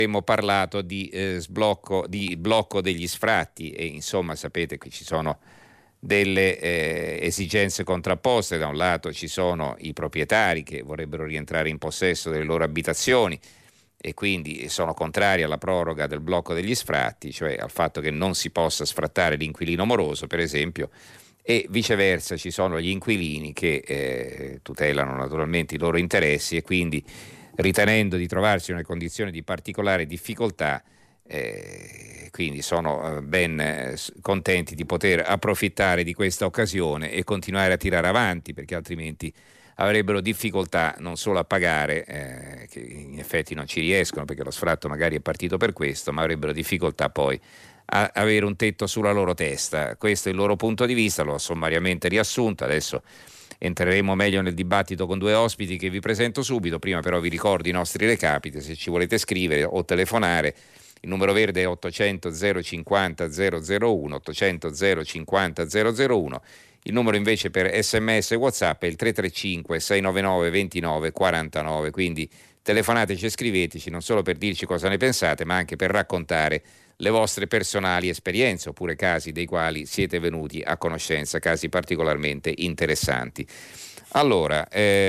Abbiamo parlato di blocco degli sfratti e insomma sapete che ci sono delle esigenze contrapposte. Da un lato ci sono i proprietari che vorrebbero rientrare in possesso delle loro abitazioni e quindi sono contrari alla proroga del blocco degli sfratti, cioè al fatto che non si possa sfrattare l'inquilino moroso, per esempio, e viceversa ci sono gli inquilini che tutelano naturalmente i loro interessi e quindi ritenendo di trovarsi in una condizione di particolare difficoltà, quindi sono ben contenti di poter approfittare di questa occasione e continuare a tirare avanti, perché altrimenti avrebbero difficoltà non solo a pagare, che in effetti non ci riescono perché lo sfratto magari è partito per questo, ma avrebbero difficoltà poi a avere un tetto sulla loro testa. Questo è il loro punto di vista, l'ho sommariamente riassunto. Adesso entreremo meglio nel dibattito con due ospiti che vi presento subito. Prima però vi ricordo i nostri recapiti, se ci volete scrivere o telefonare. Il numero verde è 800 050 001, 800 050 001. Il numero invece per SMS e WhatsApp è il 335 699 29 49. Quindi telefonateci e scriveteci non solo per dirci cosa ne pensate, ma anche per raccontare le vostre personali esperienze oppure casi dei quali siete venuti a conoscenza, casi particolarmente interessanti. Allora,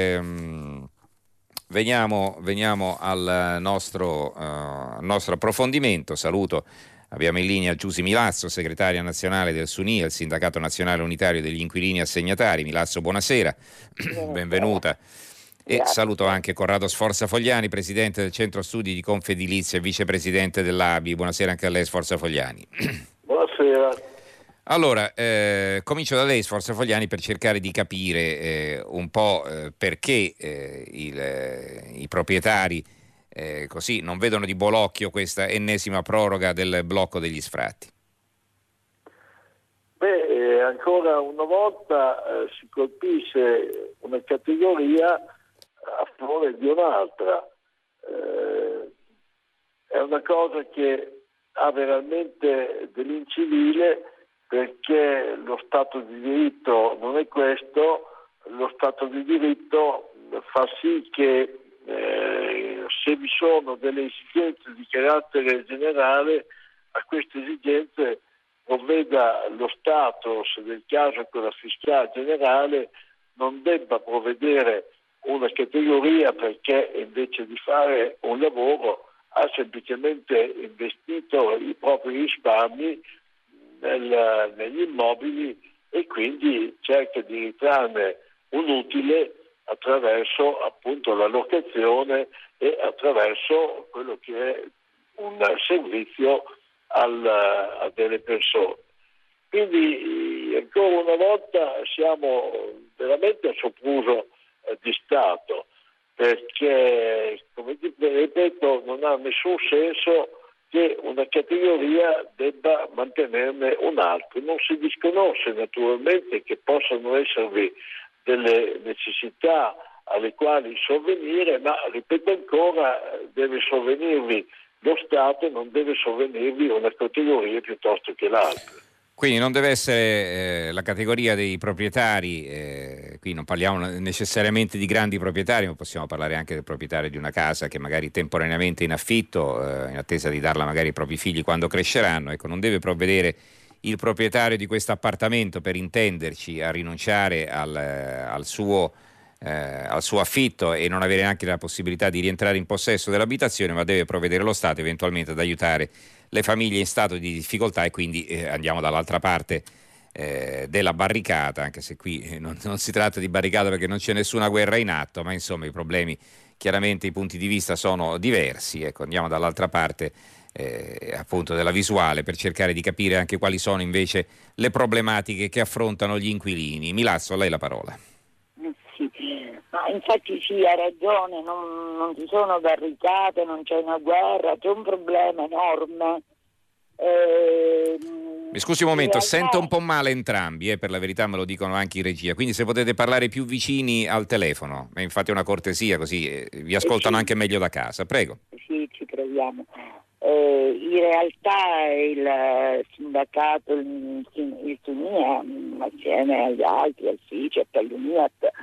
veniamo al nostro approfondimento. Saluto, abbiamo in linea Giusy Milazzo, segretaria nazionale del SUNIA, il Sindacato Nazionale Unitario degli Inquilini Assegnatari. Milazzo, buonasera, benvenuta. E saluto anche Corrado Sforza Fogliani, presidente del Centro Studi di Confedilizia e vicepresidente dell'ABI. Buonasera anche a lei, Sforza Fogliani. Buonasera. Allora, comincio da lei, Sforza Fogliani, per cercare di capire un po' perché i proprietari così non vedono di buon occhio questa ennesima proroga del blocco degli sfratti. Ancora una volta si colpisce una categoria a favore di un'altra. È una cosa che ha veramente dell'incivile, perché lo Stato di diritto non è questo. Lo Stato di diritto fa sì che se vi sono delle esigenze di carattere generale, a queste esigenze provveda lo Stato, se del caso con la fiscalità generale, non debba provvedere una categoria perché invece di fare un lavoro ha semplicemente investito i propri risparmi negli immobili e quindi cerca di ritrarne un utile attraverso appunto la locazione e attraverso quello che è un servizio a delle persone. Quindi ancora una volta siamo veramente a sopruso di Stato, perché, come ripeto, non ha nessun senso che una categoria debba mantenerne un'altra. Non si disconosce naturalmente che possano esservi delle necessità alle quali sovvenire, ma ripeto ancora, deve sovvenirvi lo Stato, non deve sovvenirvi una categoria piuttosto che l'altra. Quindi non deve essere la categoria dei proprietari, qui non parliamo necessariamente di grandi proprietari, ma possiamo parlare anche del proprietario di una casa che magari temporaneamente è in affitto, in attesa di darla magari ai propri figli quando cresceranno. Ecco, non deve provvedere il proprietario di questo appartamento, per intenderci, a rinunciare al suo affitto e non avere neanche la possibilità di rientrare in possesso dell'abitazione, ma deve provvedere lo Stato eventualmente ad aiutare le famiglie in stato di difficoltà, e quindi andiamo dall'altra parte della barricata, anche se qui non si tratta di barricata perché non c'è nessuna guerra in atto, ma insomma i problemi, chiaramente i punti di vista sono diversi. Ecco, andiamo dall'altra parte appunto della visuale per cercare di capire anche quali sono invece le problematiche che affrontano gli inquilini. Milazzo, a lei la parola. Ma infatti sì, ha ragione, non ci sono barricate, non c'è una guerra, c'è un problema enorme. Mi scusi un momento, sento un po' male entrambi, per la verità me lo dicono anche in regia, quindi se potete parlare più vicini al telefono, infatti è una cortesia, così vi ascoltano anche meglio da casa, prego. Sì, ci proviamo. In realtà il sindacato, il SUNIA, assieme agli altri, al FICEP, all'UNIAT,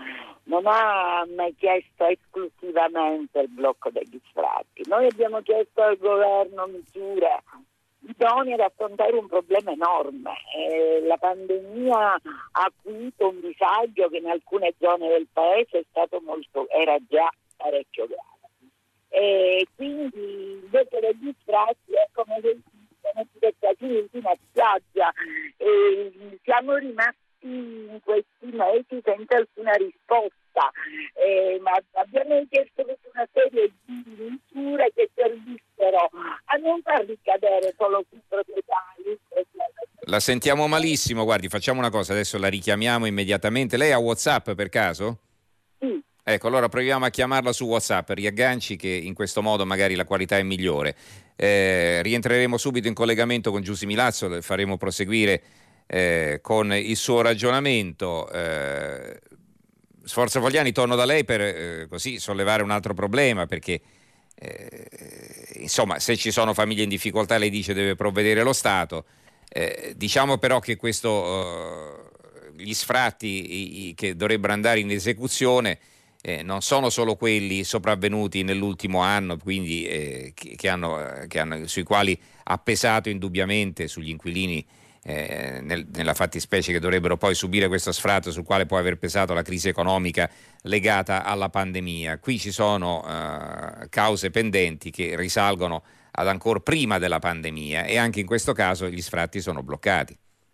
non ha mai chiesto esclusivamente il blocco degli sfratti. Noi abbiamo chiesto al governo misure idonee ad affrontare un problema enorme. La pandemia ha acuito un disagio che in alcune zone del paese era già parecchio grave. E quindi invece degli sfratti è come se una spiaggia, e siamo rimasti in questi mesi senza alcuna risposta, ma abbiamo chiesto una serie di misure che servissero a non far ricadere solo sui proprietari. La sentiamo malissimo, guardi, facciamo una cosa, adesso la richiamiamo immediatamente. Lei ha WhatsApp per caso? Sì. Ecco, allora proviamo a chiamarla su WhatsApp, riagganci, che in questo modo magari la qualità è migliore. Rientreremo subito in collegamento con Giusy Milazzo, faremo proseguire con il suo ragionamento. Sforza Fogliani, torno da lei per così sollevare un altro problema, perché insomma, se ci sono famiglie in difficoltà, lei dice deve provvedere lo Stato. Diciamo però che gli sfratti che dovrebbero andare in esecuzione non sono solo quelli sopravvenuti nell'ultimo anno, quindi sui quali ha pesato indubbiamente sugli inquilini nella fattispecie, che dovrebbero poi subire questo sfratto, sul quale può aver pesato la crisi economica legata alla pandemia. Qui ci sono cause pendenti che risalgono ad ancora prima della pandemia, e anche in questo caso gli sfratti sono bloccati.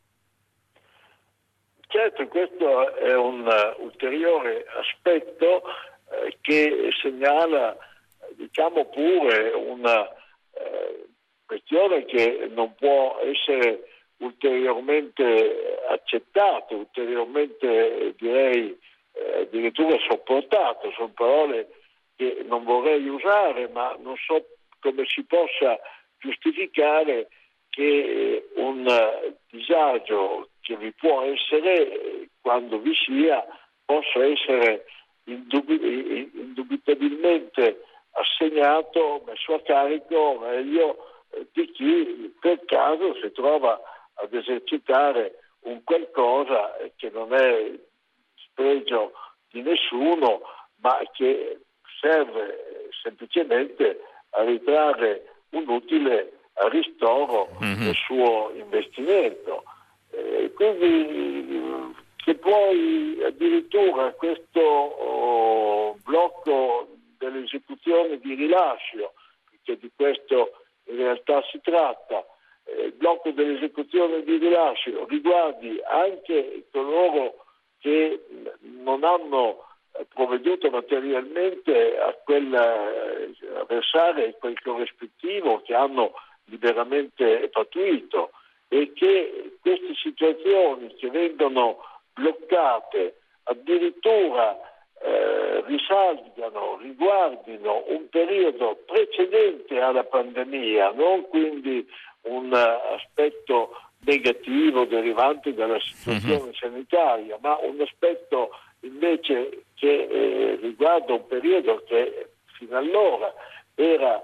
Certo, questo è un ulteriore aspetto che segnala, diciamo, pure una questione che non può essere ulteriormente accettato, ulteriormente direi addirittura sopportato. Sono parole che non vorrei usare, ma non so come si possa giustificare che un disagio che vi può essere, quando vi sia, possa essere indubitabilmente assegnato, messo a carico meglio di chi per caso si trova ad esercitare un qualcosa che non è spregio di nessuno, ma che serve semplicemente a ritrarre un utile a ristoro del suo investimento. Quindi che poi addirittura questo blocco delle esecuzioni di rilascio, perché di questo in realtà si tratta, il blocco delle esecuzioni di rilascio riguardi anche coloro che non hanno provveduto materialmente a versare quel corrispettivo che hanno liberamente patuito, e che queste situazioni che vengono bloccate addirittura riguardino un periodo precedente alla pandemia, non quindi un aspetto negativo derivante dalla situazione sanitaria, ma un aspetto invece che riguarda un periodo che fino allora era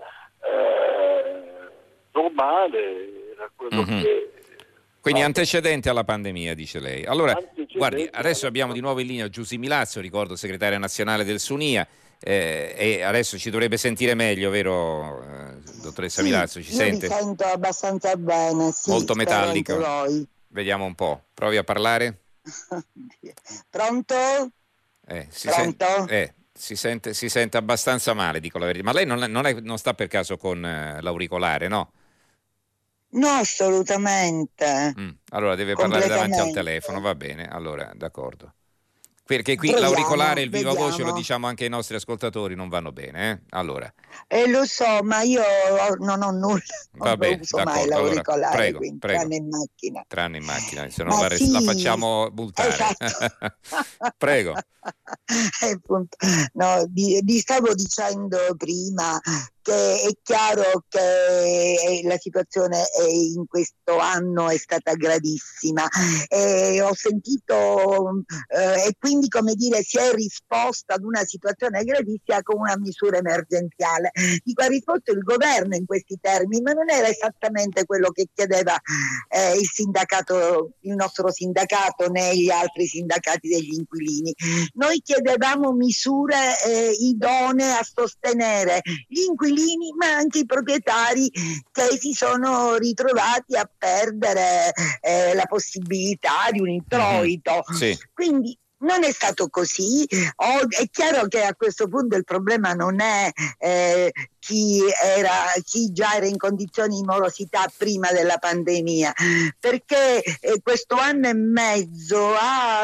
normale, era quello che... Quindi antecedente alla pandemia, dice lei. Allora, guardi, adesso abbiamo di nuovo in linea Giusy Milazzo, ricordo segretaria nazionale del SUNIA, e adesso ci dovrebbe sentire meglio, vero, dottoressa Milazzo? Ci sente? Io mi sento abbastanza bene, sì. Molto metallico. Voi. Vediamo un po', provi a parlare. Pronto? Pronto? Si sente abbastanza male, dico la verità. Ma lei non sta per caso con l'auricolare, no? No, assolutamente. Allora deve parlare davanti al telefono, va bene, allora d'accordo. Perché qui l'auricolare e il viva voce, lo diciamo anche ai nostri ascoltatori, non vanno bene, Allora. Lo so, ma io non ho nulla, va bene, non uso mai l'auricolare, allora, prego. Tranne in macchina. Tranne in macchina, se no la facciamo bultare. Esatto. Prego. No, stavo dicendo prima che è chiaro che la situazione in questo anno è stata gravissima. Ho sentito e quindi, come dire, si è risposto ad una situazione gravissima con una misura emergenziale. Dico, ha risposto il governo in questi termini, ma non era esattamente quello che chiedeva il sindacato, il nostro sindacato, né gli altri sindacati degli inquilini. Noi chiedevamo misure idonee a sostenere gli inquilini, ma anche i proprietari che si sono ritrovati a perdere la possibilità di un introito. Sì. Quindi non è stato così. È chiaro che a questo punto il problema non è chi già era in condizioni di morosità prima della pandemia, perché questo anno e mezzo ha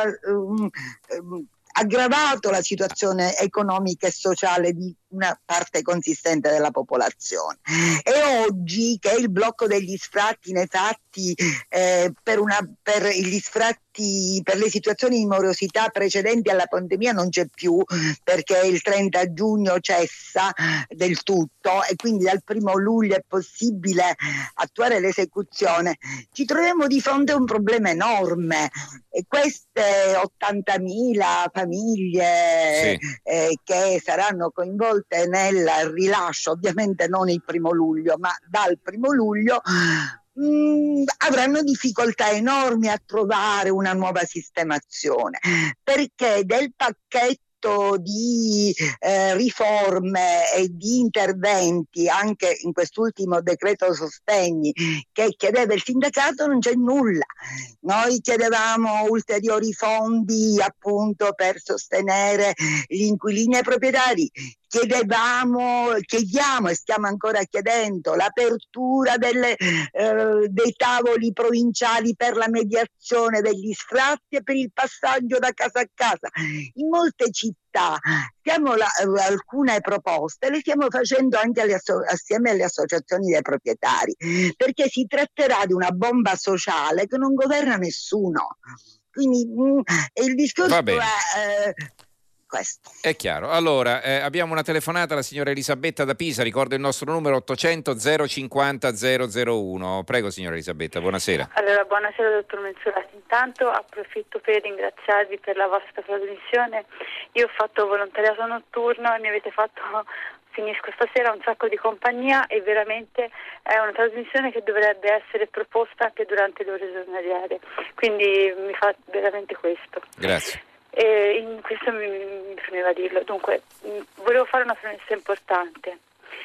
aggravato la situazione economica e sociale di una parte consistente della popolazione. E oggi, che il blocco degli sfratti nei fatti per gli sfratti, per le situazioni di morosità precedenti alla pandemia non c'è più, perché il 30 giugno cessa del tutto e quindi dal 1 luglio è possibile attuare l'esecuzione. Ci troviamo di fronte a un problema enorme, e queste 80.000 famiglie che saranno coinvolte nel rilascio, ovviamente non il 1 luglio, ma dal 1 luglio, avranno difficoltà enormi a trovare una nuova sistemazione, perché del pacchetto di riforme e di interventi, anche in quest'ultimo decreto sostegni che chiedeva il sindacato, non c'è nulla. Noi chiedevamo ulteriori fondi appunto per sostenere gli inquilini e i proprietari. Chiediamo e stiamo ancora chiedendo l'apertura dei tavoli provinciali per la mediazione degli sfratti e per il passaggio da casa a casa. In molte città alcune proposte le stiamo facendo anche assieme alle associazioni dei proprietari, perché si tratterà di una bomba sociale che non governa nessuno. Quindi il discorso è questo. È chiaro. Allora, abbiamo una telefonata, la signora Elisabetta da Pisa, ricordo il nostro numero 800 050 001. Prego signora Elisabetta, buonasera. Allora, buonasera dottor Mensurati. Intanto approfitto per ringraziarvi per la vostra trasmissione. Io ho fatto volontariato notturno e mi avete fatto, finisco stasera, un sacco di compagnia, e veramente è una trasmissione che dovrebbe essere proposta anche durante le ore giornaliere, quindi mi fa veramente questo. Grazie. In questo mi premeva dirlo. Dunque, volevo fare una premessa importante.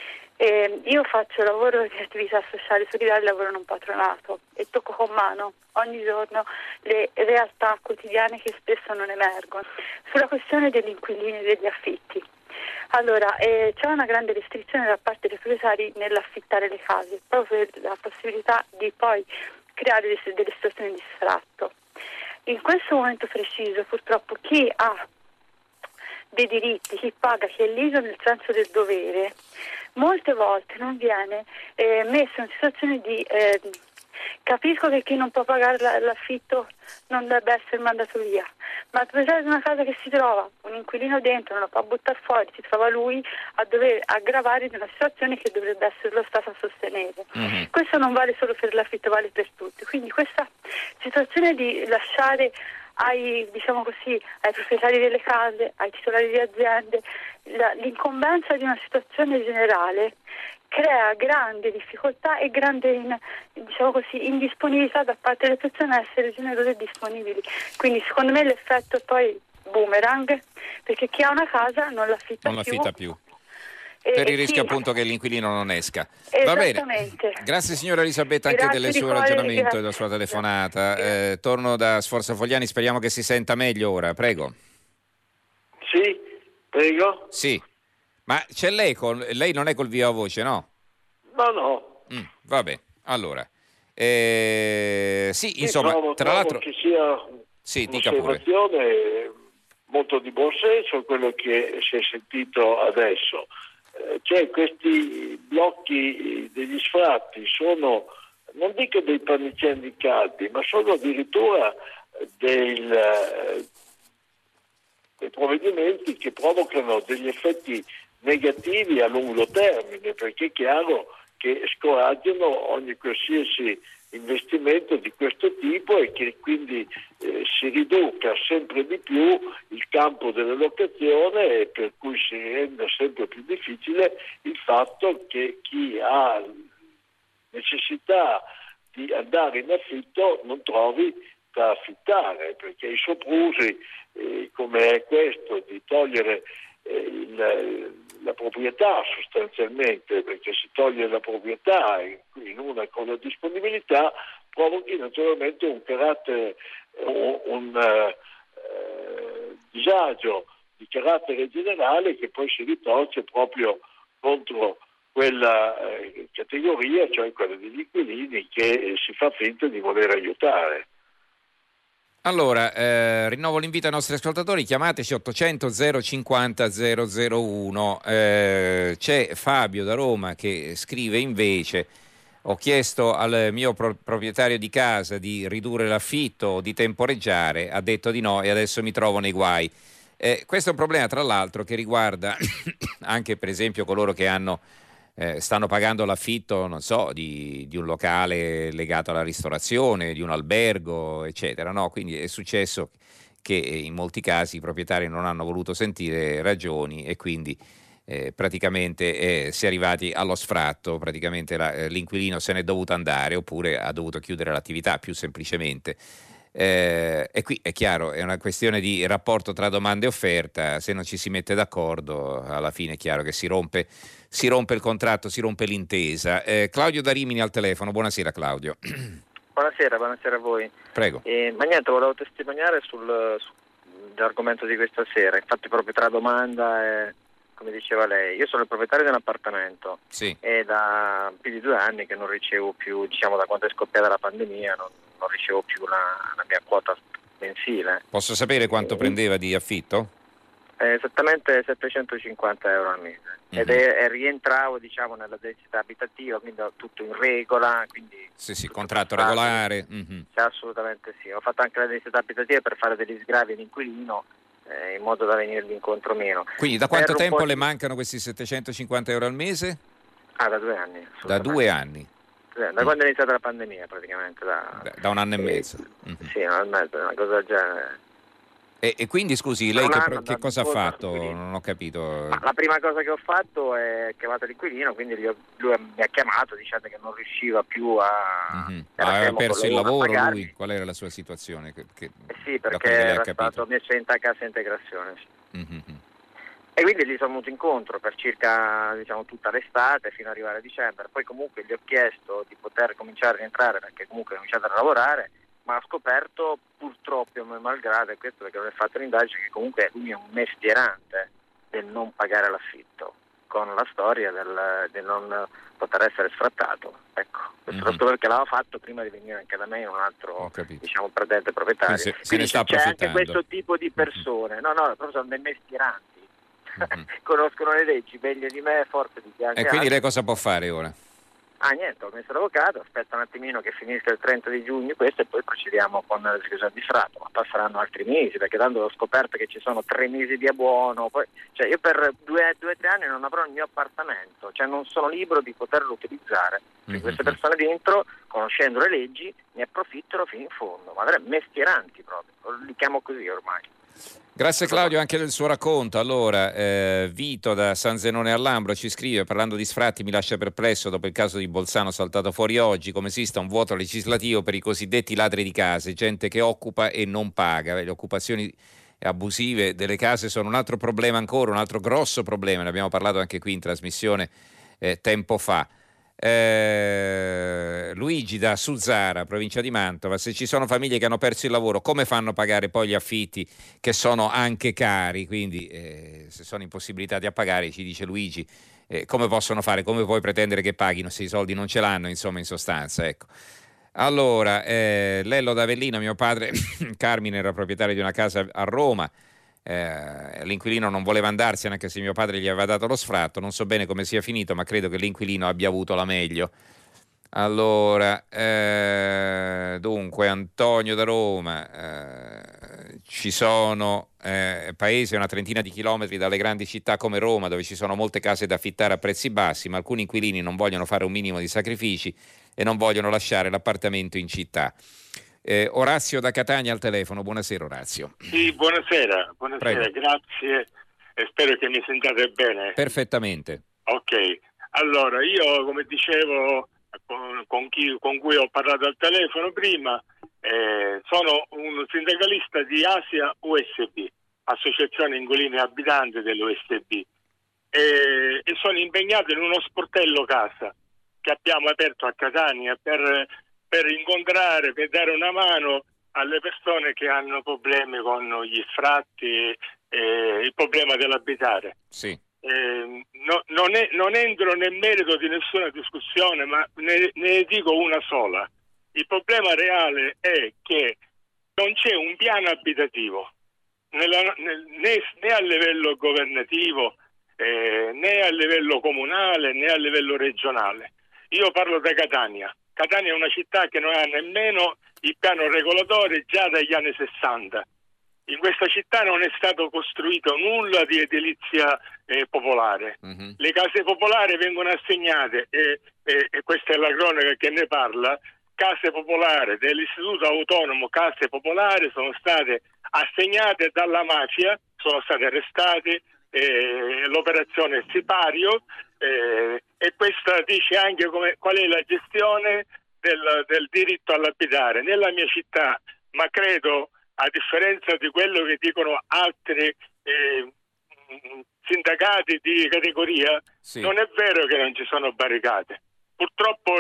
Io faccio lavoro di attività sociale solidale, lavoro in un patronato e tocco con mano ogni giorno le realtà quotidiane che spesso non emergono sulla questione degli inquilini e degli affitti. Allora, c'è una grande restrizione da parte dei proprietari nell'affittare le case, proprio per la possibilità di poi creare delle situazioni di sfratto. In questo momento preciso, purtroppo, chi ha dei diritti, chi paga, chi è leso nel senso del dovere, molte volte non viene messo in situazione di... Capisco che chi non può pagare l'affitto non debba essere mandato via, ma il proprietario di una casa che si trova un inquilino dentro, non lo può buttare fuori, si trova lui a dover aggravare di una situazione che dovrebbe essere lo Stato a sostenere. Questo non vale solo per l'affitto, vale per tutti. Quindi questa situazione di lasciare ai proprietari delle case, ai titolari di aziende, l'incombenza di una situazione generale crea grande difficoltà e grande indisponibilità da parte delle persone a essere generose e disponibili. Quindi secondo me l'effetto è poi boomerang, perché chi ha una casa non l'affitta più. Per il rischio appunto che l'inquilino non esca. Va bene. Grazie signora Elisabetta anche del suo ragionamento e della sua telefonata. Torno da Sforza Fogliani, speriamo che si senta meglio ora. Prego. Sì, prego. Sì. Ma c'è l'eco? Lei non è col viva voce, no? No. Va bene. Allora. Sì, insomma, tra l'altro... che sia un'osservazione molto di buon senso quello che si è sentito adesso. Cioè questi blocchi degli sfratti sono, non dico dei pannicelli caldi, ma sono addirittura dei provvedimenti che provocano degli effetti negativi a lungo termine, perché è chiaro che scoraggiano ogni qualsiasi investimento di questo tipo e che quindi si riduca sempre di più il campo della locazione, e per cui si rende sempre più difficile il fatto che chi ha necessità di andare in affitto non trovi da affittare, perché i soprusi come è questo di togliere la proprietà sostanzialmente, perché si toglie la proprietà in una con la disponibilità, provochi naturalmente un carattere, un disagio di carattere generale che poi si ritorce proprio contro quella categoria, cioè quella degli inquilini, che si fa finta di voler aiutare. Allora, rinnovo l'invito ai nostri ascoltatori, chiamateci 800 050 001. C'è Fabio da Roma che scrive invece: ho chiesto al mio proprietario di casa di ridurre l'affitto o di temporeggiare, ha detto di no e adesso mi trovo nei guai. Questo è un problema, tra l'altro, che riguarda anche per esempio coloro che stanno pagando l'affitto, non so, di un locale legato alla ristorazione, di un albergo, eccetera, no? Quindi è successo che in molti casi i proprietari non hanno voluto sentire ragioni e quindi praticamente si è arrivati allo sfratto, praticamente l'inquilino se n'è dovuto andare oppure ha dovuto chiudere l'attività più semplicemente. E qui è chiaro, è una questione di rapporto tra domanda e offerta. Se non ci si mette d'accordo, alla fine è chiaro che si rompe il contratto, si rompe l'intesa. Claudio da Rimini al telefono. Buonasera Claudio. Buonasera a voi. Prego. Ma niente, volevo testimoniare sull'argomento di questa sera, infatti proprio tra domanda e, come diceva lei, io sono il proprietario di un appartamento, sì, e da più di 2 anni che non ricevo più, diciamo da quando è scoppiata la pandemia, non ricevo più la mia quota mensile. Posso sapere quanto prendeva di affitto? Esattamente 750 euro al mese. Ed rientravo, diciamo, nella densità abitativa, quindi ho tutto in regola. Quindi sì, contratto regolare. Sì, assolutamente sì. Ho fatto anche la densità abitativa per fare degli sgravi all'inquilino, in modo da venirgli incontro meno. Quindi da quanto tempo le mancano questi 750 euro al mese? Da 2 anni. Da 2 anni? Da quando è iniziata la pandemia praticamente. Da 1 anno e mezzo. Sì, 1 anno e mezzo, una cosa del genere. E quindi scusi, lei che cosa ha fatto? Non ho capito. La prima cosa che ho fatto è chiamato l'inquilino, quindi lui mi ha chiamato dicendo che non riusciva più aveva perso il lavoro lui? Qual era la sua situazione? Sì, perché era stato messo in cassa integrazione. Sì. E quindi gli sono venuto incontro per circa, diciamo, tutta l'estate fino ad arrivare a dicembre. Poi comunque gli ho chiesto di poter cominciare a rientrare, perché comunque ho cominciato a lavorare, ma ha scoperto, purtroppo, malgrado, e questo perché non è fatto l'indagine, che comunque lui è un mestierante del non pagare l'affitto, con la storia del non poter essere sfrattato. Ecco, questo perché l'aveva fatto prima di venire anche da me in un altro, diciamo, precedente proprietario. Quindi c'è anche questo tipo di persone, proprio sono dei mestieranti. Conoscono le leggi meglio di me, forse di chi anche E quindi altri. lei cosa può fare ora? Niente, ho messo l'avvocato, aspetta un attimino che finisca il 30 di giugno questo e poi procediamo con l'esecuzione di sfratto, ma passeranno altri mesi, perché tanto ho scoperto che ci sono 3 mesi di abbuono, poi, cioè io per 2 o 3 anni non avrò il mio appartamento, cioè non sono libero di poterlo utilizzare, perché queste persone dentro, conoscendo le leggi, ne approfittano fino in fondo, ma mestieranti proprio, li chiamo così ormai. Grazie Claudio anche del suo racconto. Allora, Vito da San Zenone al Lambro ci scrive: parlando di sfratti mi lascia perplesso dopo il caso di Bolzano saltato fuori oggi come esista un vuoto legislativo per i cosiddetti ladri di case, gente che occupa e non paga. Le occupazioni abusive delle case sono un altro problema ancora, un altro grosso problema, ne abbiamo parlato anche qui in trasmissione tempo fa. Luigi da Suzzara, provincia di Mantova: se ci sono famiglie che hanno perso il lavoro, come fanno a pagare poi gli affitti che sono anche cari? Quindi se sono impossibilitati a pagare, ci dice Luigi, come possono fare? Come puoi pretendere che paghino se i soldi non ce l'hanno, insomma, in sostanza, ecco. Allora, Lello da Avellino: mio padre Carmine era proprietario di una casa a Roma, l'inquilino non voleva andarsene anche se mio padre gli aveva dato lo sfratto, non so bene come sia finito, ma credo che l'inquilino abbia avuto la meglio. Allora, dunque Antonio da Roma ci sono paesi a una trentina di chilometri dalle grandi città come Roma, dove ci sono molte case da affittare a prezzi bassi, ma alcuni inquilini non vogliono fare un minimo di sacrifici e non vogliono lasciare l'appartamento in città. Orazio da Catania al telefono. Buonasera Orazio. Sì, buonasera, grazie e spero che mi sentiate bene. Perfettamente. Ok, allora io, come dicevo con cui ho parlato al telefono prima, sono un sindacalista di Asia USB, Associazione Inquilini Abitanti dell'USB, e sono impegnato in uno sportello casa che abbiamo aperto a Catania per incontrare, per dare una mano alle persone che hanno problemi con gli sfratti e il problema dell'abitare. Sì. Non entro nel merito di nessuna discussione, ma ne dico una sola. Il problema reale è che non c'è un piano abitativo né a livello governativo, né a livello comunale, né a livello regionale. Io parlo da Catania. Catania è una città che non ha nemmeno il piano regolatore già dagli anni 60. In questa città non è stato costruito nulla di edilizia popolare. Uh-huh. Le case popolari vengono assegnate, e questa è la cronaca che ne parla, case popolari dell'Istituto Autonomo Case Popolari sono state assegnate dalla mafia, sono state arrestate, l'operazione Sipario, e questa dice anche qual è la gestione del diritto all'abitare nella mia città, ma credo, a differenza di quello che dicono altri sindacati di categoria, sì, non è vero che non ci sono barricate. Purtroppo,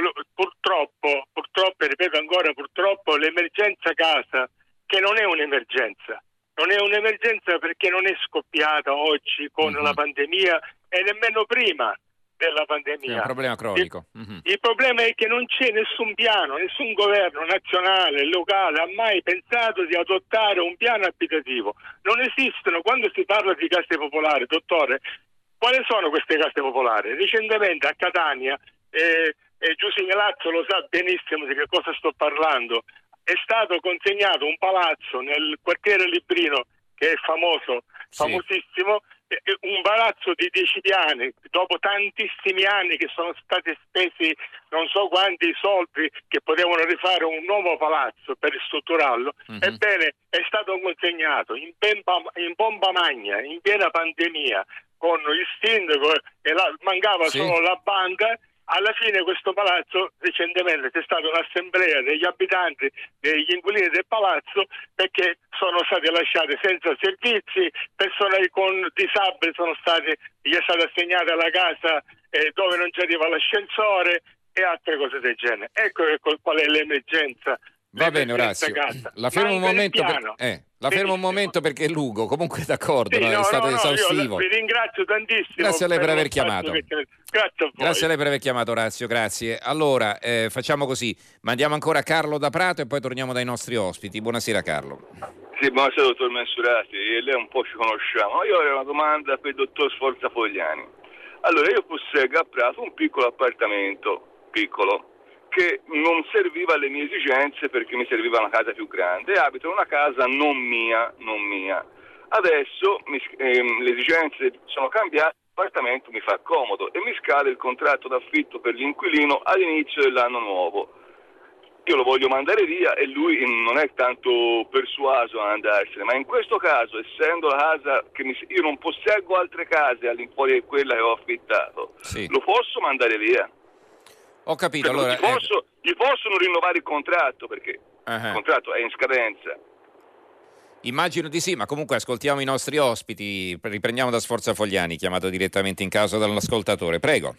ripeto ancora, purtroppo l'emergenza casa, che non è un'emergenza perché non è scoppiata oggi con la pandemia e nemmeno prima della pandemia. È un problema cronico. Il problema è che non c'è nessun piano, nessun governo nazionale, locale ha mai pensato di adottare un piano abitativo. Non esistono. Quando si parla di case popolari, dottore, quali sono queste case popolari? Recentemente a Catania, Giusy Milazzo lo sa benissimo di che cosa sto parlando, è stato consegnato un palazzo nel quartiere Librino, che è famosissimo, un palazzo di 10 piani, dopo tantissimi anni che sono stati spesi non so quanti soldi che potevano rifare un nuovo palazzo per ristrutturarlo. Ebbene, è stato consegnato in pompa magna, in piena pandemia, con il sindaco e mancava solo la banca. Alla fine questo palazzo, recentemente c'è stata un'assemblea degli abitanti, degli inquilini del palazzo, perché sono stati lasciati senza servizi, persone con disabili gli è stata assegnata la casa dove non ci arriva l'ascensore e altre cose del genere. Ecco qual è l'emergenza. Va bene Orazio, la fermo un momento perché è lungo, comunque d'accordo, sì, è stato esaustivo. Vi ringrazio tantissimo. Grazie a lei per aver chiamato. Grazie a voi. Grazie a lei per aver chiamato Orazio, grazie. Allora, facciamo così, mandiamo ancora Carlo da Prato e poi torniamo dai nostri ospiti. Buonasera Carlo. Sì, buonasera dottor Mensurati, lei un po' ci conosciamo. Io ho una domanda per il dottor Sforza Fogliani. Allora, io posseggo a Prato un piccolo appartamento, piccolo, che non serviva alle mie esigenze perché mi serviva una casa più grande, e abito in una casa non mia. Adesso le esigenze sono cambiate, l'appartamento mi fa comodo e mi scade il contratto d'affitto per l'inquilino all'inizio dell'anno nuovo. Io lo voglio mandare via e lui non è tanto persuaso ad andarsene, ma in questo caso, essendo la casa che io non posseggo altre case all'infuori di quella che ho affittato, lo posso mandare via? Ho capito, allora gli possono rinnovare il contratto perché il contratto è in scadenza. Immagino di sì, ma comunque ascoltiamo i nostri ospiti. Riprendiamo da Sforza Fogliani, chiamato direttamente in causa dall'ascoltatore. Prego.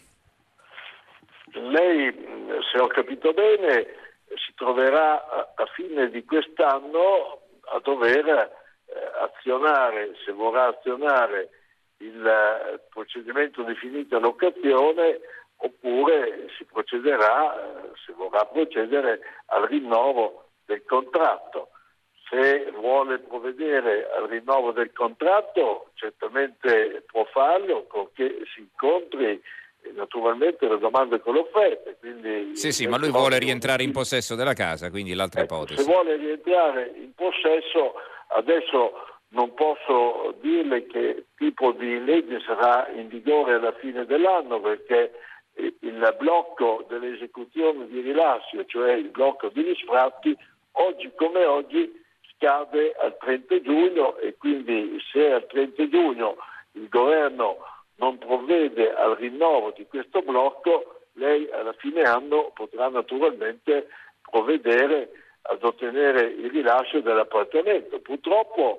Lei, se ho capito bene, si troverà a fine di quest'anno a dover azionare, se vorrà azionare il procedimento di finita locazione, oppure si procederà, se vorrà procedere, al rinnovo del contratto. Se vuole provvedere al rinnovo del contratto, certamente può farlo, purché si incontri naturalmente le domande con le offerte. Quindi sì, ma lui vuole rientrare in possesso della casa, quindi l'altra ipotesi. Se vuole rientrare in possesso, Adesso non posso dirle che tipo di legge sarà in vigore alla fine dell'anno, perché il blocco delle esecuzioni di rilascio, cioè il blocco degli sfratti, oggi come oggi scade al 30 giugno e quindi se al 30 giugno il governo non provvede al rinnovo di questo blocco, lei alla fine anno potrà naturalmente provvedere ad ottenere il rilascio dell'appartamento. Purtroppo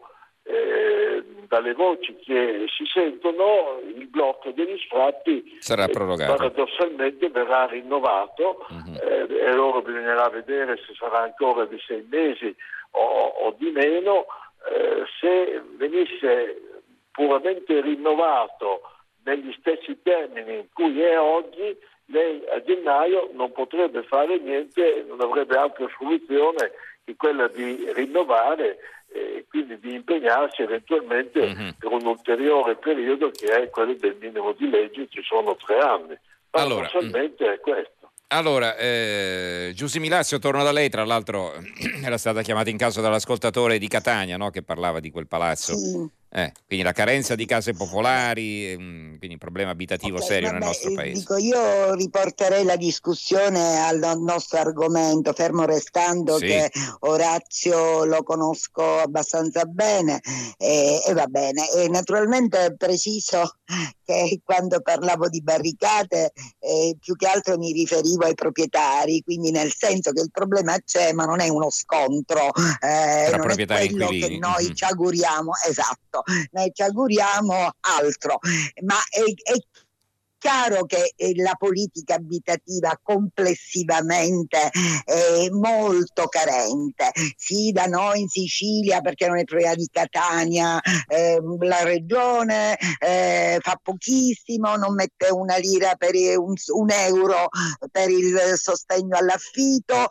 dalle voci che si sentono il blocco degli sfratti sarà prorogato, paradossalmente verrà rinnovato, e allora bisognerà vedere se sarà ancora di 6 mesi o di meno. Se venisse puramente rinnovato negli stessi termini in cui è oggi, lei a gennaio non potrebbe fare niente, non avrebbe altra soluzione che quella di rinnovare e quindi di impegnarsi eventualmente per un ulteriore periodo che è quello del minimo di legge, ci sono 3 anni. Paradossalmente è questo. Allora, Giusy Milazzo, torno da lei, tra l'altro era stata chiamata in causa dall'ascoltatore di Catania, no? Che parlava di quel palazzo. Sì. Quindi la carenza di case popolari, quindi un problema abitativo serio nel nostro paese. Io riporterei la discussione al nostro argomento, fermo restando che Orazio lo conosco abbastanza bene e va bene. E naturalmente preciso che quando parlavo di barricate più che altro mi riferivo ai proprietari, quindi nel senso che il problema c'è, ma non è uno scontro, tra non proprietari è quello e inquilini che noi ci auguriamo, esatto, noi ci auguriamo altro, ma è chiaro che la politica abitativa complessivamente è molto carente. Sì, da noi in Sicilia, perché non è problema di Catania, la regione fa pochissimo, non mette una lira per un euro per il sostegno all'affitto,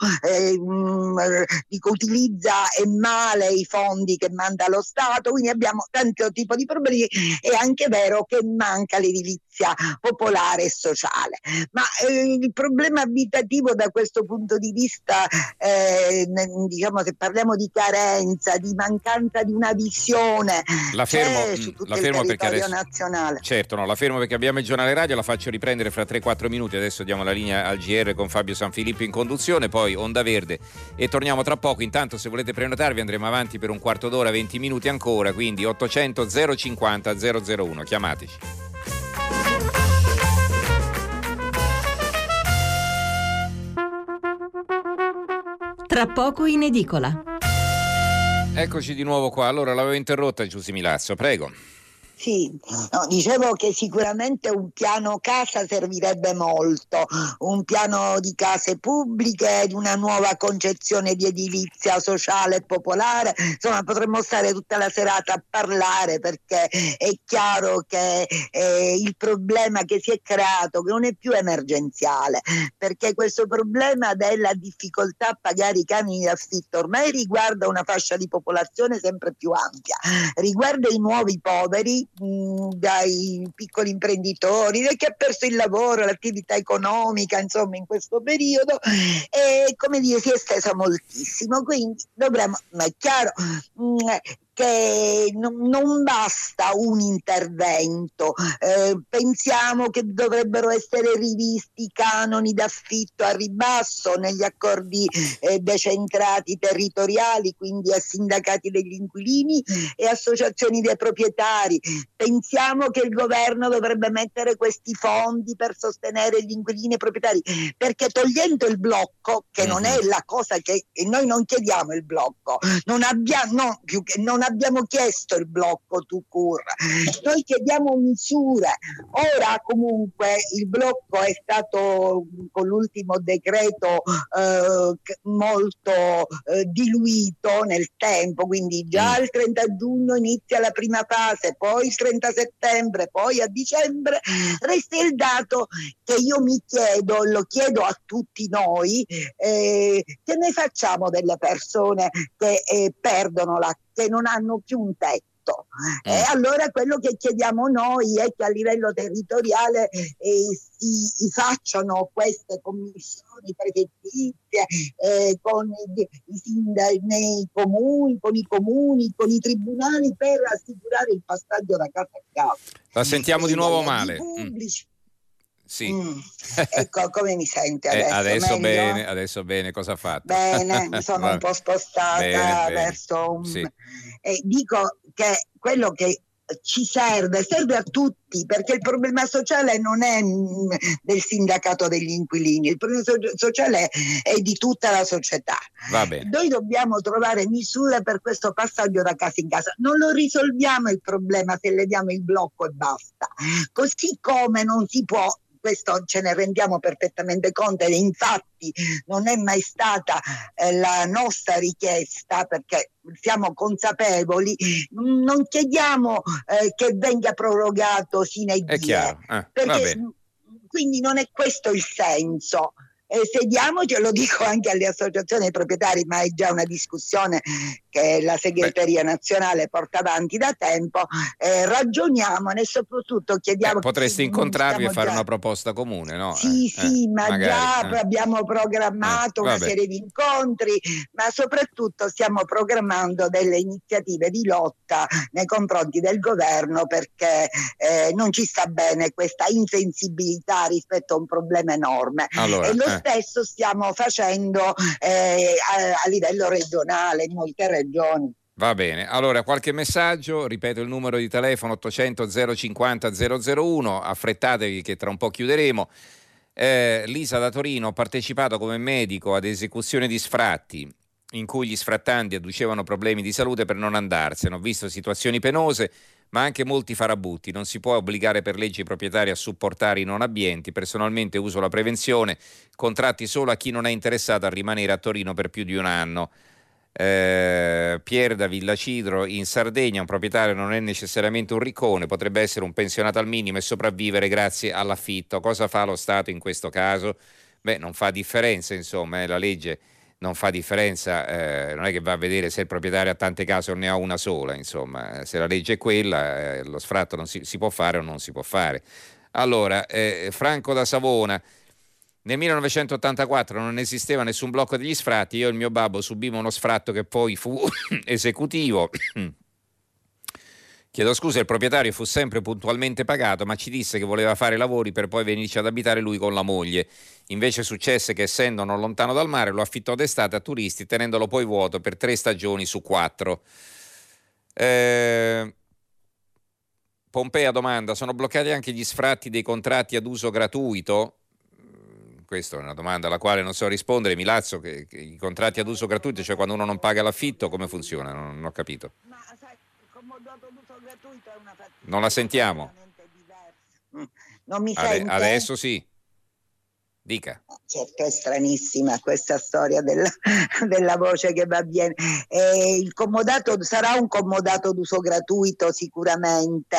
utilizza male i fondi che manda lo Stato, quindi abbiamo tanto tipo di problemi. È anche vero che manca l'edilizia popolare e sociale, ma il problema abitativo da questo punto di vista, diciamo, se parliamo di carenza, di mancanza di una visione, la fermo, su tutto la il fermo territorio perché adesso, nazionale. Certo, no, la fermo perché abbiamo il giornale radio, la faccio riprendere fra 3-4 minuti, adesso diamo la linea al GR con Fabio Sanfilippo in conduzione, poi Onda Verde e torniamo tra poco. Intanto se volete prenotarvi andremo avanti per un quarto d'ora, 20 minuti ancora, quindi 800 050 001, chiamateci. Tra poco in edicola. Eccoci di nuovo qua. Allora l'avevo interrotta Giusy Milazzo, prego. Sì, no, dicevo che sicuramente un piano casa servirebbe molto, un piano di case pubbliche, di una nuova concezione di edilizia sociale e popolare. Insomma, potremmo stare tutta la serata a parlare, perché è chiaro che il problema che si è creato, che non è più emergenziale, perché questo problema della difficoltà a pagare i canoni di affitto ormai riguarda una fascia di popolazione sempre più ampia, riguarda i nuovi poveri, dai piccoli imprenditori, da chi ha perso il lavoro, l'attività economica, insomma, in questo periodo, e come dire, si è estesa moltissimo. Quindi dovremmo, ma è chiaro che non basta un intervento, pensiamo che dovrebbero essere rivisti i canoni d'affitto a ribasso negli accordi decentrati territoriali, quindi a sindacati degli inquilini e associazioni dei proprietari. Pensiamo che il governo dovrebbe mettere questi fondi per sostenere gli inquilini e i proprietari, perché togliendo il blocco, che non è la cosa che noi non chiediamo, il blocco, non abbiamo chiesto il blocco tout court, noi chiediamo misure. Ora comunque il blocco è stato con l'ultimo decreto molto diluito nel tempo, quindi già il 30 giugno inizia la prima fase, poi il 30 settembre, poi a dicembre. Resta il dato che io mi chiedo, lo chiedo a tutti noi, che ne facciamo delle persone che perdono che non hanno più un tetto, tutto. E allora quello che chiediamo noi è che a livello territoriale si facciano queste commissioni prefettizie con i sindaci nei comuni, con i tribunali, per assicurare il passaggio da casa a casa. La sentiamo di nuovo male. Pubblici. Sì. Ecco come mi sente adesso. Adesso bene, cosa ha fatto? Bene, mi sono un po' spostata verso un... Sì. Dico che quello che ci serve a tutti, perché il problema sociale non è del sindacato degli inquilini, il problema sociale è di tutta la società. Va bene. Noi dobbiamo trovare misure per questo passaggio da casa in casa. Non lo risolviamo il problema se le diamo il blocco e basta, così come non si può. Questo ce ne rendiamo perfettamente conto, e infatti non è mai stata la nostra richiesta, perché siamo consapevoli, non chiediamo che venga prorogato sine die, è chiaro. perché quindi non è questo il senso. Sediamoci, lo dico anche alle associazioni dei proprietari, ma è già una discussione che la segreteria nazionale porta avanti da tempo, ragioniamone e soprattutto chiediamo... potreste incontrarvi e fare una proposta comune, no? Sì, ma magari, già abbiamo programmato una serie di incontri, ma soprattutto stiamo programmando delle iniziative di lotta nei confronti del governo, perché non ci sta bene questa insensibilità rispetto a un problema enorme. Allora, e lo stesso stiamo facendo a livello regionale in molte regioni. Va bene, allora qualche messaggio, ripeto il numero di telefono 800 050 001, affrettatevi che tra un po' chiuderemo. Lisa da Torino: ho partecipato come medico ad esecuzioni di sfratti in cui gli sfrattanti adducevano problemi di salute per non andarsene, ho visto situazioni penose ma anche molti farabutti. Non si può obbligare per legge i proprietari a supportare i non abbienti. Personalmente uso la prevenzione, contratti solo a chi non è interessato a rimanere a Torino per più di un anno. Pier da Villacidro in Sardegna: un proprietario non è necessariamente un riccone, potrebbe essere un pensionato al minimo e sopravvivere grazie all'affitto. Cosa fa lo Stato in questo caso? Non fa differenza, insomma, la legge non fa differenza, non è che va a vedere se il proprietario ha tante case o ne ha una sola, insomma, se la legge è quella, lo sfratto non si può fare o non si può fare. Allora, Franco da Savona: nel 1984 non esisteva nessun blocco degli sfratti, io e il mio babbo subimmo uno sfratto che poi fu esecutivo. Chiedo scusa, il proprietario fu sempre puntualmente pagato, ma ci disse che voleva fare lavori per poi venirci ad abitare lui con la moglie. Invece successe che, essendo non lontano dal mare, lo affittò d'estate a turisti, tenendolo poi vuoto per 3 stagioni su 4. Pompea domanda: sono bloccati anche gli sfratti dei contratti ad uso gratuito? Questa è una domanda alla quale non so rispondere. Milazzo, che i contratti ad uso gratuito, cioè quando uno non paga l'affitto, come funziona? Non ho capito. Ma sai, il comodato d'uso gratuito è una fattispecie. Non la sentiamo. Non mi sente? Adesso sì. Dica. Certo, è stranissima questa storia della voce che va bene. Il comodato sarà un comodato d'uso gratuito sicuramente,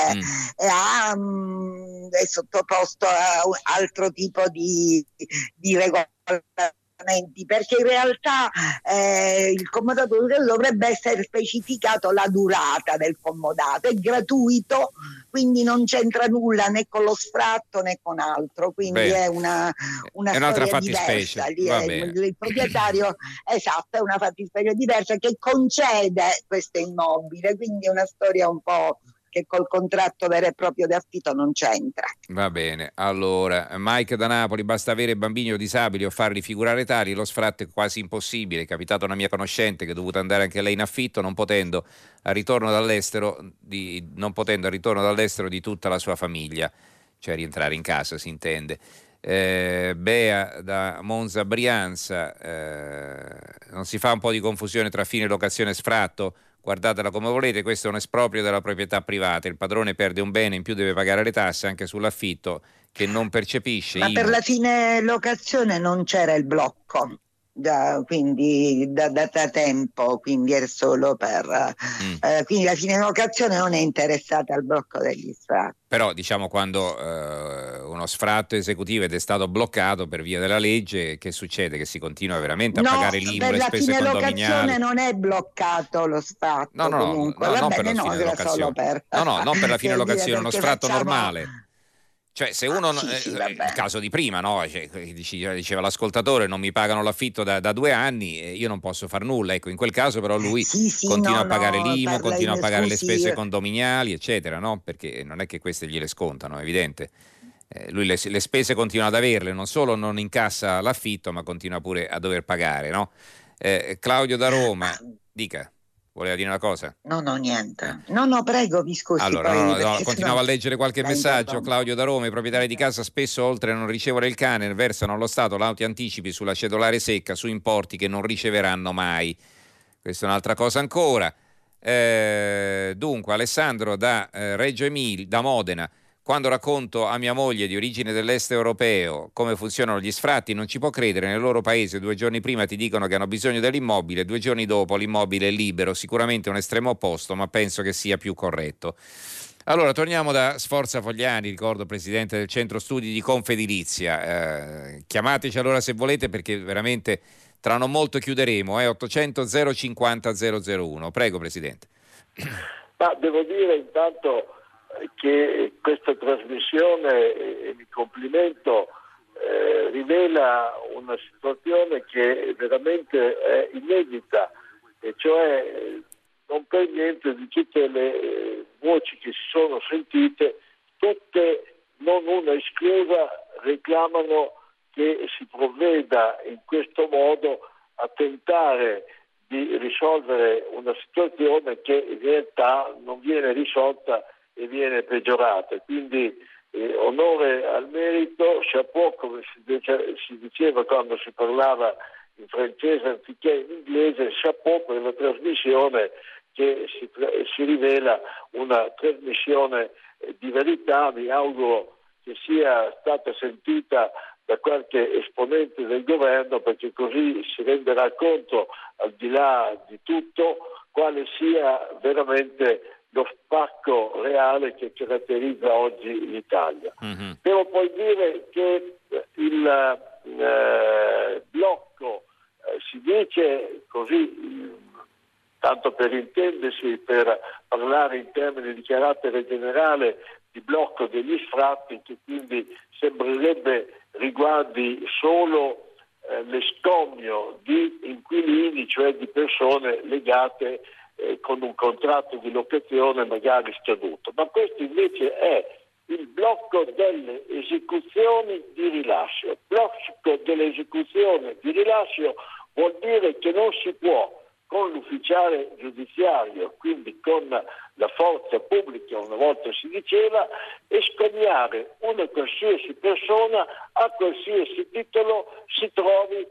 è sottoposto a altro tipo di regolamenti, perché in realtà il comodato dovrebbe essere specificato la durata del comodato, è gratuito, quindi non c'entra nulla né con lo sfratto né con altro, quindi è una un'altra storia fattispecie. diversa. Il proprietario, esatto, è una fattispecie diversa che concede questo immobile, quindi è una storia un po' che col contratto vero e proprio di affitto non c'entra. Va bene, allora Mike da Napoli: basta avere bambini o disabili o farli figurare tali, lo sfratto è quasi impossibile. È capitato a una mia conoscente che è dovuta andare anche lei in affitto, non potendo al ritorno dall'estero di tutta la sua famiglia, cioè rientrare in casa, si intende. Bea da Monza Brianza: non si fa un po' di confusione tra fine locazione e sfratto? Guardatela come volete, questo è un esproprio della proprietà privata, il padrone perde un bene, in più deve pagare le tasse anche sull'affitto che non percepisce. Ma per la fine locazione non c'era il blocco. quindi da tempo, quindi è solo per quindi la Finelocazione non è interessata al blocco degli sfratti. Però diciamo quando uno sfratto esecutivo ed è stato bloccato per via della legge, che succede? Che si continua veramente a pagare l'IMU, le spese condominiali? Per la Finelocazione non è bloccato lo sfratto, comunque. Non per la Finelocazione. Non per la Finelocazione, uno sfratto normale. Cioè se uno, il caso di prima, no? Diceva l'ascoltatore, non mi pagano l'affitto da 2 anni, io non posso far nulla, ecco, in quel caso però lui continua a pagare l'IMU, continua a pagare le spese condominiali, eccetera, no? Perché non è che queste gliele scontano, è evidente. Lui le spese continua ad averle, non solo non incassa l'affitto, ma continua pure a dover pagare, no? Claudio da Roma, dica. Voleva dire una cosa? No, niente. No, prego, vi scusi. Allora, continuavo a leggere qualche messaggio. Claudio da Roma: i proprietari di casa spesso, oltre a non ricevere il cane, versano allo Stato l'autoanticipi sulla cedolare secca su importi che non riceveranno mai. Questa è un'altra cosa ancora. Dunque, Alessandro da Reggio Emilia, da Modena: quando racconto a mia moglie di origine dell'est europeo come funzionano gli sfratti, non ci può credere. Nel loro paese 2 giorni prima ti dicono che hanno bisogno dell'immobile, 2 giorni dopo l'immobile è libero. Sicuramente un estremo opposto, ma penso che sia più corretto. Allora, torniamo da Sforza Fogliani, ricordo presidente del centro studi di Confedilizia. Chiamateci allora se volete, perché veramente tra non molto chiuderemo. 800 050 001. Prego, presidente. Ma devo dire intanto che questa trasmissione, e mi complimento, rivela una situazione che veramente è inedita, e cioè non per niente di tutte le voci che si sono sentite, tutte, non una esclusa, reclamano che si provveda in questo modo a tentare di risolvere una situazione che in realtà non viene risolta e viene peggiorata. Quindi onore al merito, chapeau, come si diceva quando si parlava in francese anziché in inglese, chapeau per la trasmissione che si rivela una trasmissione di verità. Mi auguro che sia stata sentita da qualche esponente del governo, perché così si renderà conto, al di là di tutto, quale sia veramente lo spacco reale che caratterizza oggi l'Italia. Mm-hmm. Devo poi dire che il blocco, si dice così, tanto per intendersi, per parlare in termini di carattere generale, di blocco degli sfratti, che quindi sembrerebbe riguardi solo l'escomio di inquilini, cioè di persone legate con un contratto di locazione magari scaduto, ma questo invece è il blocco delle esecuzioni di rilascio. Blocco delle esecuzioni di rilascio vuol dire che non si può, con l'ufficiale giudiziario, quindi con la forza pubblica, una volta si diceva, escomiare una qualsiasi persona a qualsiasi titolo si trovi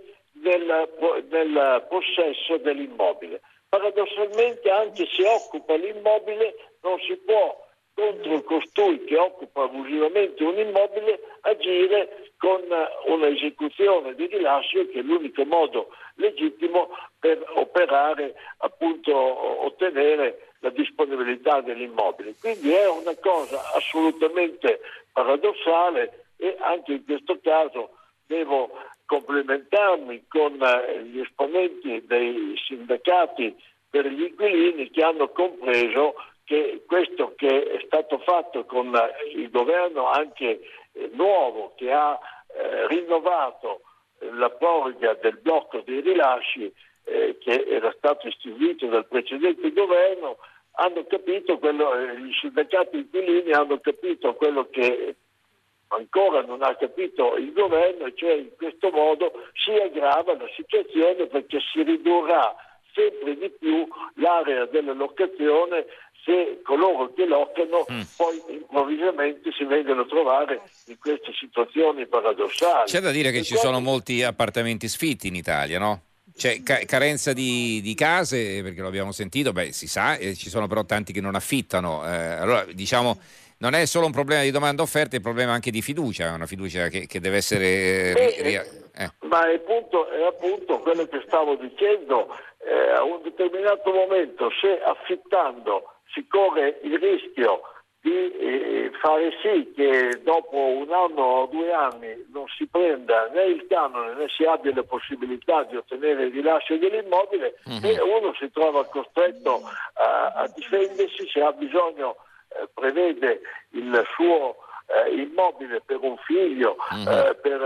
nel possesso dell'immobile. Paradossalmente, anche se occupa l'immobile, non si può contro costui che occupa abusivamente un immobile agire con una esecuzione di rilascio, che è l'unico modo legittimo per operare, appunto ottenere la disponibilità dell'immobile. Quindi è una cosa assolutamente paradossale, e anche in questo caso devo complementarmi con gli esponenti dei sindacati per gli inquilini, che hanno compreso che questo che è stato fatto con il governo anche nuovo, che ha rinnovato la proroga del blocco dei rilasci che era stato istituito dal precedente governo, hanno capito gli sindacati inquilini hanno capito quello che ancora non ha capito il governo, e cioè in questo modo si aggrava la situazione, perché si ridurrà sempre di più l'area della locazione se coloro che locano poi improvvisamente si vengono a trovare in queste situazioni paradossali. C'è da dire che ci sono molti appartamenti sfitti in Italia, no? C'è carenza di case, perché lo abbiamo sentito, si sa, e ci sono però tanti che non affittano. Allora, diciamo, non è solo un problema di domanda offerta, è un problema anche di fiducia, una fiducia che deve essere Ma è appunto quello che stavo dicendo, a un determinato momento, se affittando si corre il rischio di fare sì che dopo 1 anno o 2 anni non si prenda né il canone né si abbia le possibilità di ottenere il rilascio dell'immobile, e uno si trova costretto a difendersi, se ha bisogno prevede il suo immobile per un figlio, per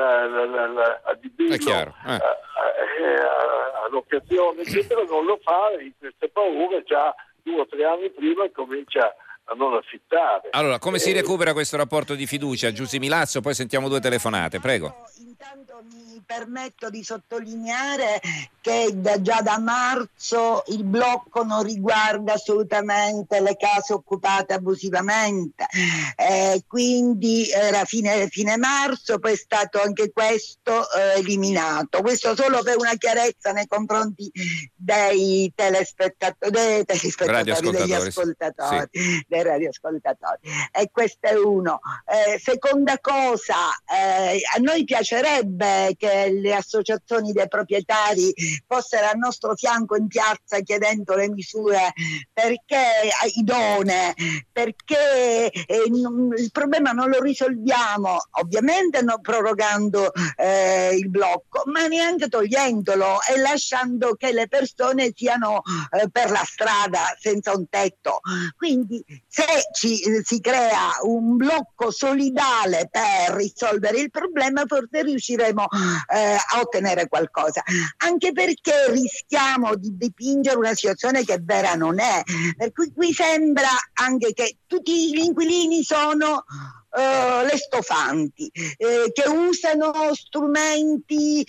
adibirlo all'occasione, eccetera, non lo fa, in queste paure già 2 o 3 anni prima comincia a non affittare. Allora, come si recupera questo rapporto di fiducia? Giusy Milazzo, poi sentiamo 2 telefonate, prego. Intanto mi permetto di sottolineare che già da marzo il blocco non riguarda assolutamente le case occupate abusivamente, quindi era fine marzo, poi è stato anche questo eliminato. Questo solo per una chiarezza nei confronti dei telespettatori, degli ascoltatori, sì, dei radioascoltatori. E questo è uno. Seconda cosa, a noi piacerebbe che le associazioni dei proprietari fossero al nostro fianco in piazza chiedendo le misure idonee, perché il problema non lo risolviamo ovviamente non prorogando il blocco, ma neanche togliendolo e lasciando che le persone siano per la strada senza un tetto. Quindi se si crea un blocco solidale per risolvere il problema, forse riusciremo a ottenere qualcosa, anche perché rischiamo di dipingere una situazione che vera non è, per cui qui sembra anche che tutti gli inquilini sono le stofanti, che usano strumenti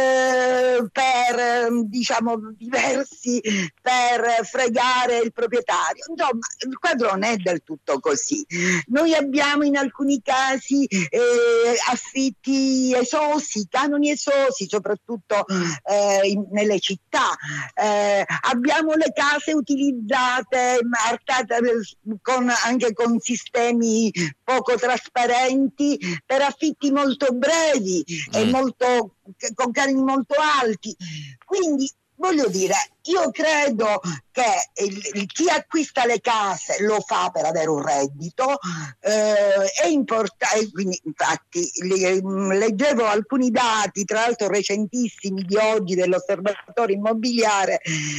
per diversi per fregare il proprietario. Insomma, il quadro non è del tutto così. Noi abbiamo in alcuni casi affitti esosi, canoni esosi, soprattutto nelle città. Abbiamo le case utilizzate anche con sistemi poco trasparenti per affitti molto brevi e con canoni molto alti. Quindi voglio dire, io credo che chi acquista le case lo fa per avere un reddito, è importante, quindi infatti leggevo alcuni dati, tra l'altro recentissimi di oggi dell'Osservatorio Immobiliare,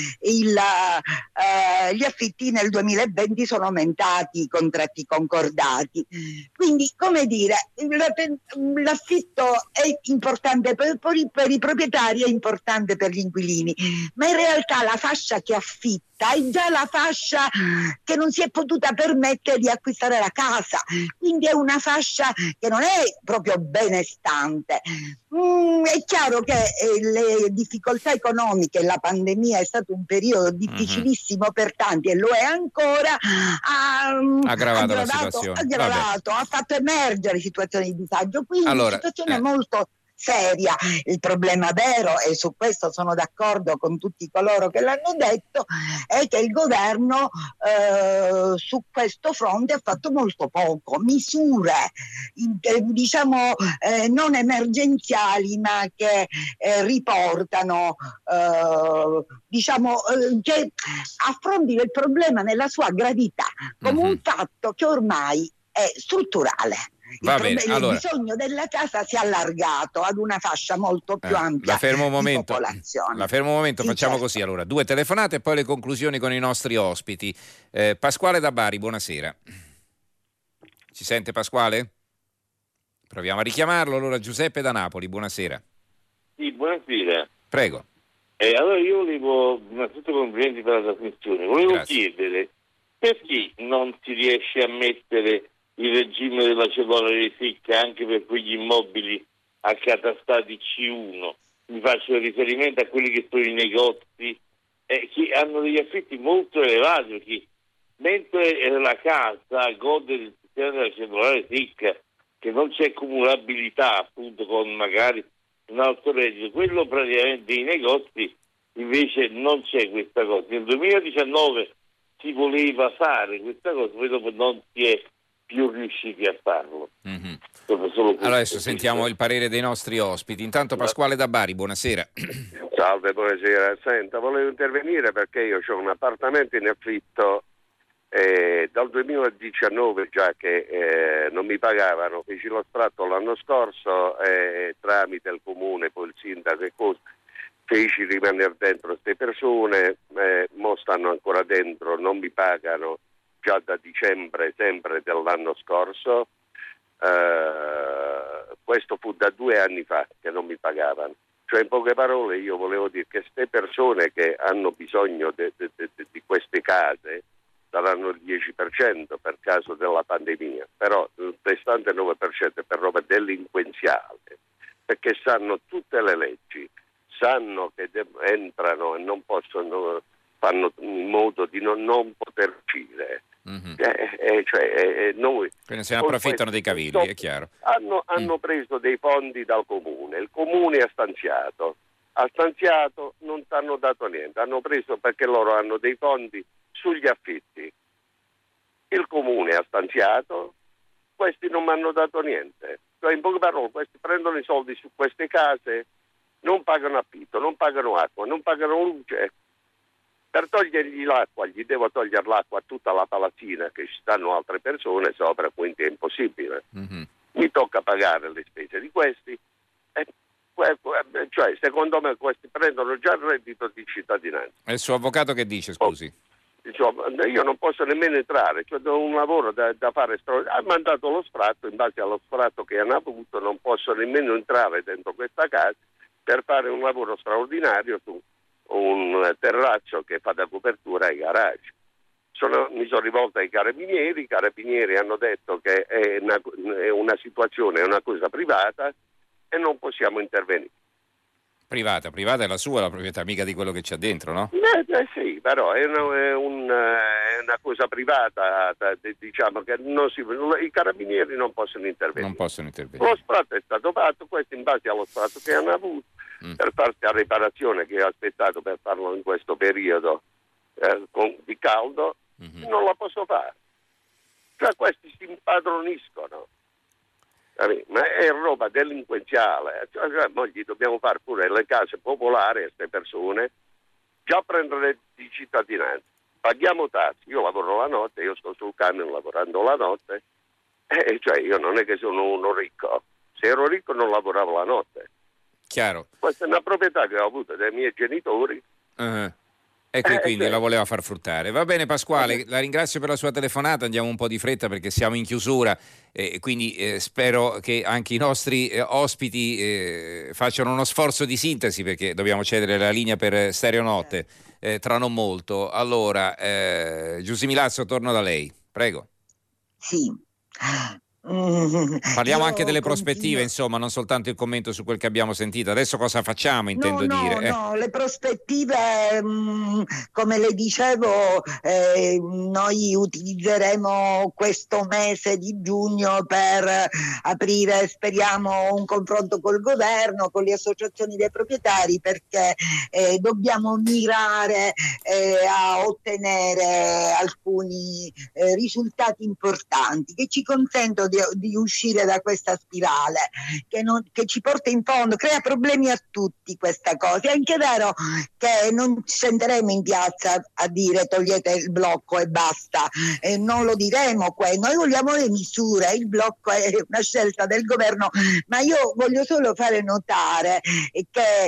gli affitti nel 2020 sono aumentati, i contratti concordati. Quindi, come dire, l'affitto è importante per i proprietari, è importante per gli inquilini, ma in realtà la fascia che affitta è già la fascia che non si è potuta permettere di acquistare la casa, quindi è una fascia che non è proprio benestante. È chiaro che le difficoltà economiche, la pandemia è stato un periodo difficilissimo per tanti e lo è ancora, ha fatto emergere situazioni di disagio, quindi una situazione molto seria. Il problema vero, e su questo sono d'accordo con tutti coloro che l'hanno detto, è che il governo su questo fronte ha fatto molto poco, misure non emergenziali, ma che riportano che affrontino il problema nella sua gravità, come un fatto che ormai è strutturale. Il bisogno della casa si è allargato ad una fascia molto più ampia di popolazione. La fermo un momento, facciamo così allora. 2 telefonate e poi le conclusioni con i nostri ospiti. Pasquale da Bari, buonasera. Ci sente Pasquale? Proviamo a richiamarlo. Allora Giuseppe da Napoli, buonasera. Sì, buonasera. Prego. Allora io volevo, innanzitutto complimenti per la trasmissione, volevo chiedere perché non si riesce a mettere il regime della cedolare secca anche per quegli immobili accatastati C1. Mi faccio riferimento a quelli che sono i negozi che hanno degli affitti molto elevati, perché mentre la casa gode del sistema della cedolare secca, che non c'è cumulabilità appunto con magari un altro reddito, quello praticamente dei negozi invece non c'è questa cosa. Nel 2019 si voleva fare questa cosa, poi dopo non si è più riusciti a farlo. Allora adesso sentiamo il parere dei nostri ospiti. Intanto Pasquale da Bari, buonasera. Salve, buonasera. Senta, volevo intervenire perché io ho un appartamento in affitto dal 2019 già che non mi pagavano, feci lo sfratto l'anno scorso tramite il comune, poi il sindaco e cose, feci rimanere dentro queste persone, mo stanno ancora dentro, non mi pagano già da dicembre sempre dell'anno scorso. Questo fu da 2 anni fa che non mi pagavano. Cioè, in poche parole, io volevo dire che queste persone che hanno bisogno di queste case saranno il 10% per caso della pandemia, però il restante 9% è per roba delinquenziale, perché sanno tutte le leggi, sanno che entrano e non possono, fanno in modo di non poter uscire. Mm-hmm. Noi, quindi se ne approfittano dei cavilli, è chiaro. Hanno preso dei fondi dal comune, il comune ha stanziato, non ti hanno dato niente, hanno preso perché loro hanno dei fondi sugli affitti, il comune ha stanziato, questi non mi hanno dato niente. Cioè, in poche parole, questi prendono i soldi su queste case, non pagano affitto, non pagano acqua, non pagano luce. Per togliergli l'acqua, gli devo togliere l'acqua a tutta la palazzina, che ci stanno altre persone sopra, quindi è impossibile. Mm-hmm. Mi tocca pagare le spese di questi. Cioè, secondo me questi prendono già il reddito di cittadinanza. E il suo avvocato che dice, scusi? Io non posso nemmeno entrare, cioè ho un lavoro da fare straordinario. Ha mandato lo sfratto, in base allo sfratto che hanno avuto non posso nemmeno entrare dentro questa casa per fare un lavoro straordinario su un terrazzo che fa da copertura ai garage. Mi sono rivolto ai carabinieri, i carabinieri hanno detto che è una situazione, è una cosa privata e non possiamo intervenire. Privata è la sua, la proprietà, mica di quello che c'è dentro, no? Sì, però è una cosa privata, diciamo che i carabinieri non possono intervenire. Lo sfratto è stato fatto, questo in base allo sfratto che hanno avuto, per farsi la riparazione che ho aspettato per farlo in questo periodo di caldo, non la posso fare. Cioè questi si impadroniscono. Ma è roba delinquenziale, noi gli dobbiamo fare pure le case popolari a queste persone, già prendere di cittadinanza, paghiamo tasse, io lavoro la notte, io sto sul camion lavorando la notte, cioè io non è che sono uno ricco, se ero ricco non lavoravo la notte. Chiaro. Questa è una proprietà che ho avuto dai miei genitori. E quindi la voleva far fruttare. Va bene Pasquale, la ringrazio per la sua telefonata, andiamo un po' di fretta perché siamo in chiusura, quindi spero che anche i nostri ospiti facciano uno sforzo di sintesi, perché dobbiamo cedere la linea per Stereo Notte tra non molto. Allora, Giusy Milazzo, torno da lei, prego. Sì. Parliamo anche delle prospettive, insomma, non soltanto il commento su quel che abbiamo sentito. Adesso cosa facciamo, intendo dire? No, le prospettive, come le dicevo, noi utilizzeremo questo mese di giugno per aprire, speriamo, un confronto col governo, con le associazioni dei proprietari, perché dobbiamo mirare a ottenere alcuni risultati importanti che ci consentono di uscire da questa spirale che ci porta in fondo, crea problemi a tutti questa cosa. È anche vero che non ci sentiremo in piazza a dire togliete il blocco e basta, non lo diremo noi vogliamo le misure, il blocco è una scelta del governo, ma io voglio solo fare notare che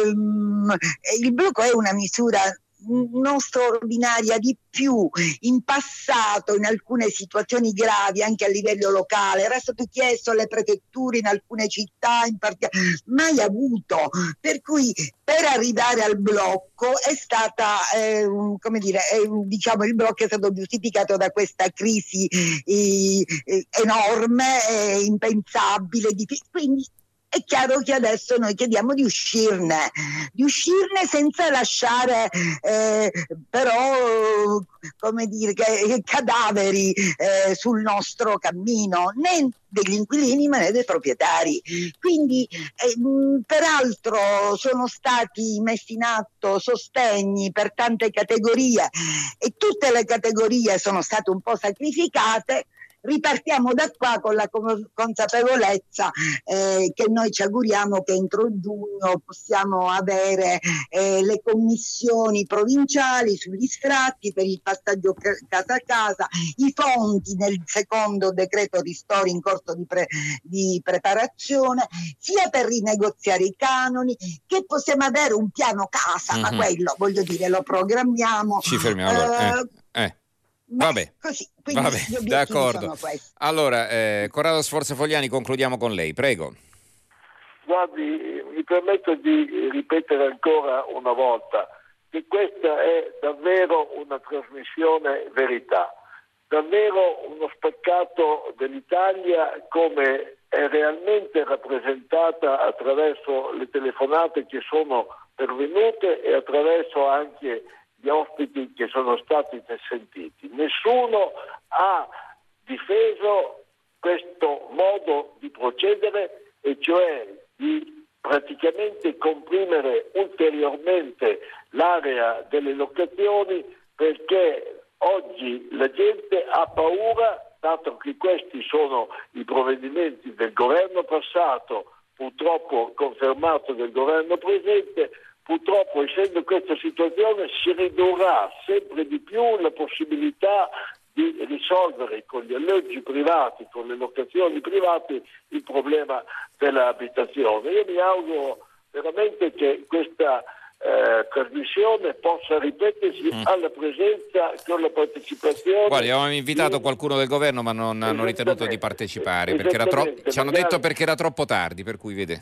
il blocco è una misura non straordinaria, di più in passato in alcune situazioni gravi anche a livello locale era stato chiesto alle prefetture in alcune città, mai avuto, per cui per arrivare al blocco è stata diciamo il blocco è stato giustificato da questa crisi enorme, impensabile, quindi è chiaro che adesso noi chiediamo di uscirne senza lasciare però cadaveri sul nostro cammino, né degli inquilini ma né dei proprietari. Quindi peraltro sono stati messi in atto sostegni per tante categorie e tutte le categorie sono state un po' sacrificate. ripartiamo da qua con la consapevolezza che noi ci auguriamo che entro giugno possiamo avere le commissioni provinciali sugli sfratti per il passaggio casa a casa, i fondi nel secondo decreto ristori in corso di preparazione, sia per rinegoziare i canoni, che possiamo avere un piano casa, ma quello voglio dire lo programmiamo. Ci fermiamo allora. Vabbè, così, vabbè, d'accordo. Allora, Corrado Sforzafogliani, concludiamo con lei, prego. Guardi, mi permetto di ripetere ancora una volta che questa è davvero una trasmissione verità, davvero uno speccato dell'Italia come è realmente rappresentata attraverso le telefonate che sono pervenute e attraverso anche gli ospiti che sono stati sentiti. Nessuno ha difeso questo modo di procedere, e cioè di praticamente comprimere ulteriormente l'area delle locazioni, perché oggi la gente ha paura, dato che questi sono i provvedimenti del governo passato, purtroppo confermato del governo presente. Purtroppo, essendo questa situazione, si ridurrà sempre di più la possibilità di risolvere con gli alloggi privati, con le locazioni private, il problema dell'abitazione. Io mi auguro veramente che questa trasmissione possa ripetersi alla presenza, con la partecipazione. Guardi, avevamo invitato qualcuno del governo, ma non hanno ritenuto di partecipare, perché ci hanno detto perché era troppo tardi, per cui vede.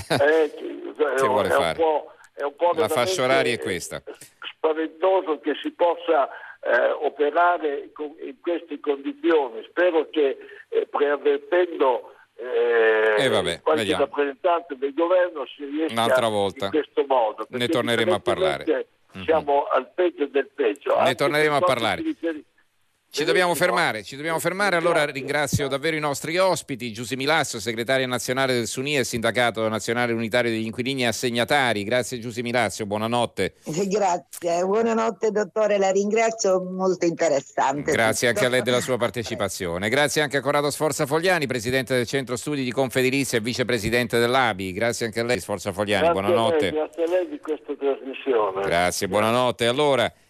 Che vuole fare? È un po' la fascia oraria è questa. Spaventoso che si possa operare in queste condizioni. Spero che preavvertendo qualche rappresentante del governo si riesca un'altra volta in questo modo. Ne torneremo a parlare. Siamo al peggio del peggio. Ne torneremo a parlare. Ci dobbiamo fermare, allora ringrazio davvero i nostri ospiti, Giusy Milasso, segretaria nazionale del SUNIE, Sindacato Nazionale Unitario degli Inquilini Assegnatari. Grazie Giusy Milasso, buonanotte. Grazie, buonanotte dottore, la ringrazio, molto interessante. Grazie anche a lei della sua partecipazione. Grazie anche a Corrado Sforzafogliani, presidente del Centro Studi di Confedilizia e vicepresidente dell'ABI. Grazie anche a lei Sforzafogliani, buonanotte. Grazie a lei di questa trasmissione. Grazie, buonanotte. Allora